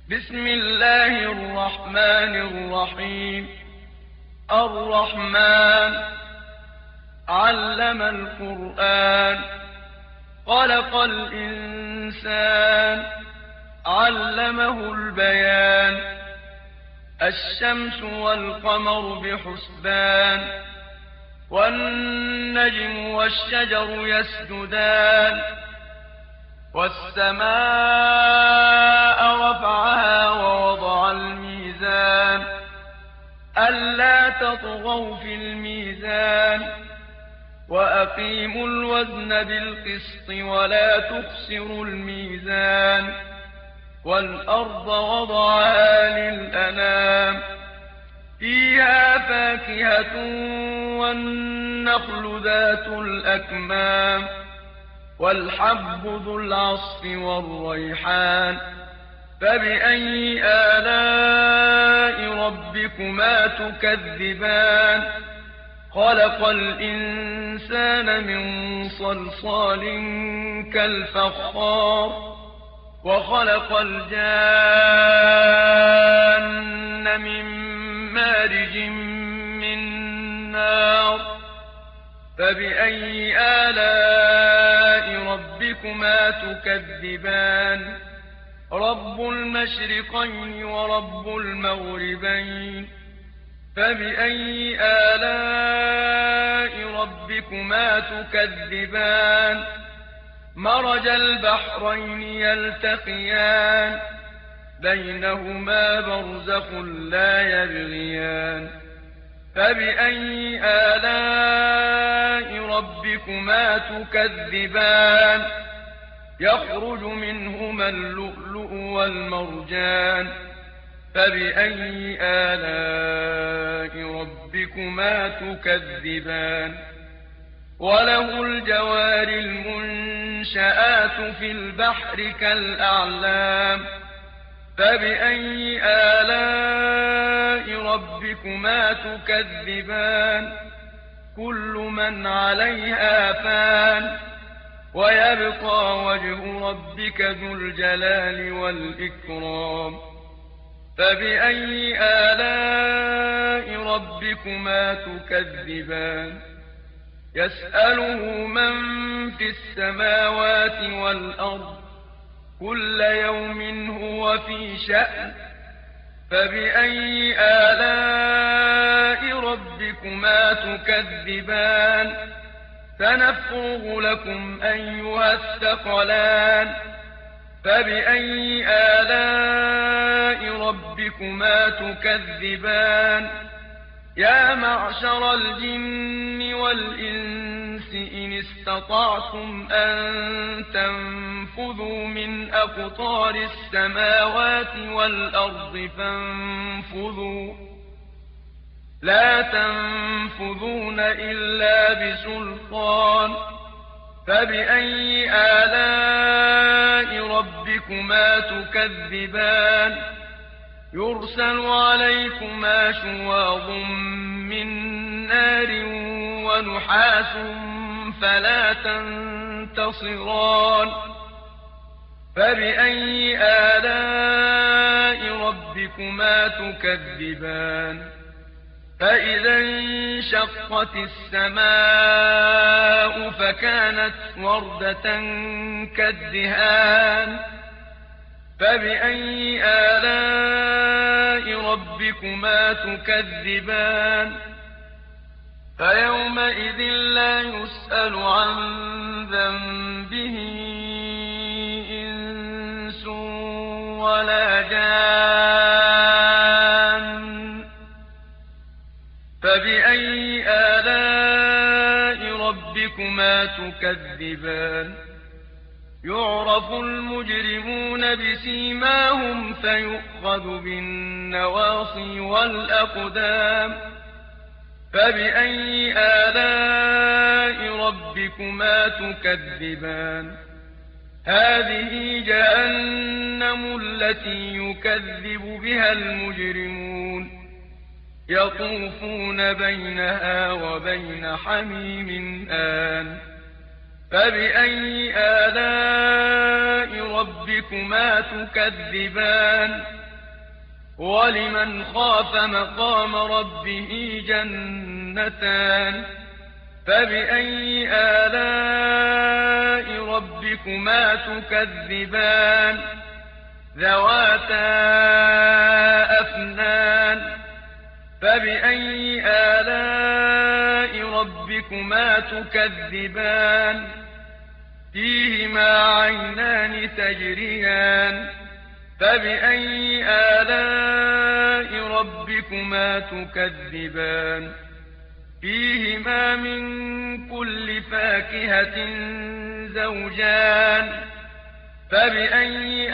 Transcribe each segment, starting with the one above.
بسم الله الرحمن الرحيم. الرحمن علم القرآن، خلق الإنسان، علمه البيان. الشمس والقمر بحسبان، والنجم والشجر يسجدان. والسماء رفعها ووضع الميزان، ألا تطغوا في الميزان، وأقيموا الوزن بالقسط ولا تخسروا الميزان. والأرض وضعها للأنام، فيها فاكهة والنخل ذات الأكمام، والحب ذو العصف والريحان. فبأي آلاء ربكما تكذبان؟ خلق الإنسان من صلصال كالفخار، وخلق الجان من مارج من نار. فبأي آلاء ربكما تكذبان؟ رب المشرقين ورب المغربين. فبأي آلاء ربكما تكذبان؟ مرج البحرين يلتقيان، بينهما برزخ لا يبغيان. فبأي آلاء ربكما تكذبان؟ يخرج منهما اللؤلؤ والمرجان. فبأي آلاء ربكما تكذبان؟ وله الجوار المنشآت في البحر كالأعلام. فبأي آلاء ربكما تكذبان؟ كل من عليها فان، ويبقى وجه ربك ذو الجلال والإكرام. فبأي آلاء ربكما تكذبان؟ يسأله من في السماوات والأرض، كل يوم هو في شأن. فبأي آلاء ربكما تكذبان؟ سنفرغ لكم أيها الثقلان. فبأي آلاء ربكما تكذبان؟ يا معشر الجن والإنس إن استطعتم أن تنفذوا من أقطار السماوات والأرض فانفذوا، لا تنفذون إلا بسلطان. فبأي آلاء ربكما تكذبان؟ يرسل عليكما شواظ من نار ونحاس فلا تنتصران. فبأي آلاء ربكما تكذبان؟ فإذا انشقت السماء فكانت وردة كالدهان. فبأي آلاء ربكما تكذبان؟ فيومئذ لا يسأل عن ذنبه إنس ولا جان. فبأي آلاء ربكما تكذبان؟ يعرف المجرمون بسيماهم فيؤخذ بالنواصي والأقدام. فبأي آلاء ربكما تكذبان؟ هذه جهنم التي يكذب بها المجرمون، يطوفون بينها وبين حميم آن. فبأي آلاء ربكما ربكما تكذبان ولمن خاف مقام ربه جنتان فبأي آلاء ربكما تكذبان ذواتا أفنان فبأي آلاء ربكما تكذبان فيهما عينان تجريان فبأي آلاء ربكما تكذبان فيهما من كل فاكهة زوجان فبأي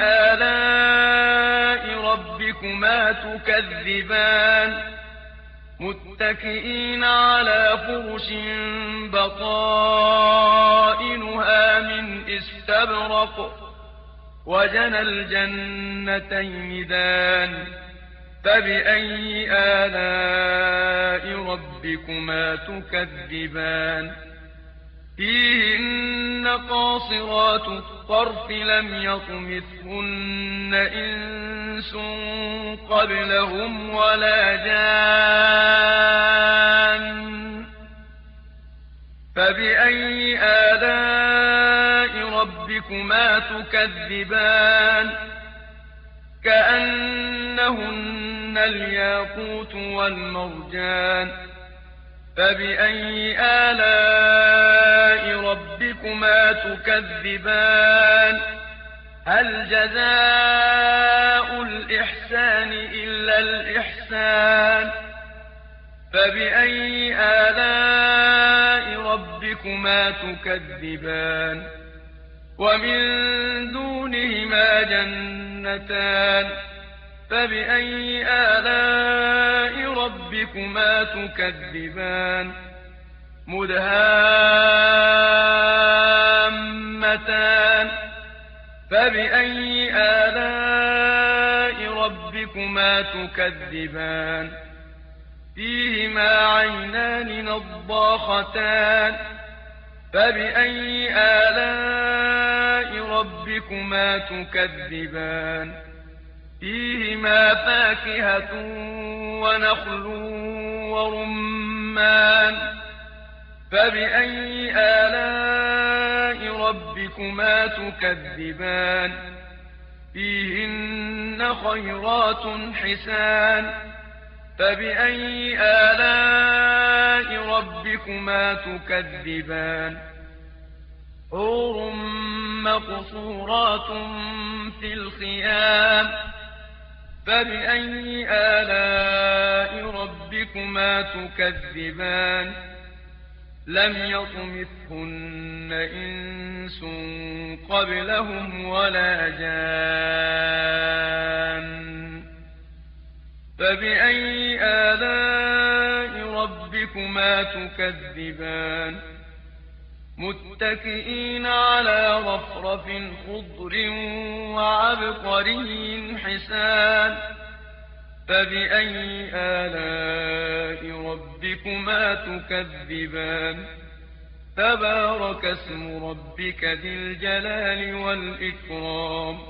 آلاء ربكما تكذبان متكئين على فرش بطائنها من استبرق وجنى الجنتين دان فبأي آلاء ربكما تكذبان فيهن قاصرات الطرف لم يطمثهن إنس قبلهم ولا جان فبأي آلاء ربكما تكذبان كأنهن الياقوت والمرجان فبأي آلاء ربكما تكذبان هل جزاء الإحسان إلا الإحسان فبأي آلاء ربكما تكذبان ومن دونهما جنتان فبأي آلاء ربكما تكذبان مدهامتان فبأي آلاء ربكما تكذبان فيهما عينان نضاختان فبأي آلاء ربكما تكذبان فيهما فاكهة ونخل ورمان فبأي آلاء ربكما تكذبان فيهن خيرات حسان فبأي آلاء ربكما تكذبان حور مقصورات في الخيام فبأي آلاء ربكما تكذبان لم يطمثهن إنس قبلهم ولا جان فبأي آلاء ربكما تكذبان متكئين على رفرف خضر وعبقري حسان فبأي آلاء ربكما تكذبان تبارك اسم ربك ذي الجلال والإكرام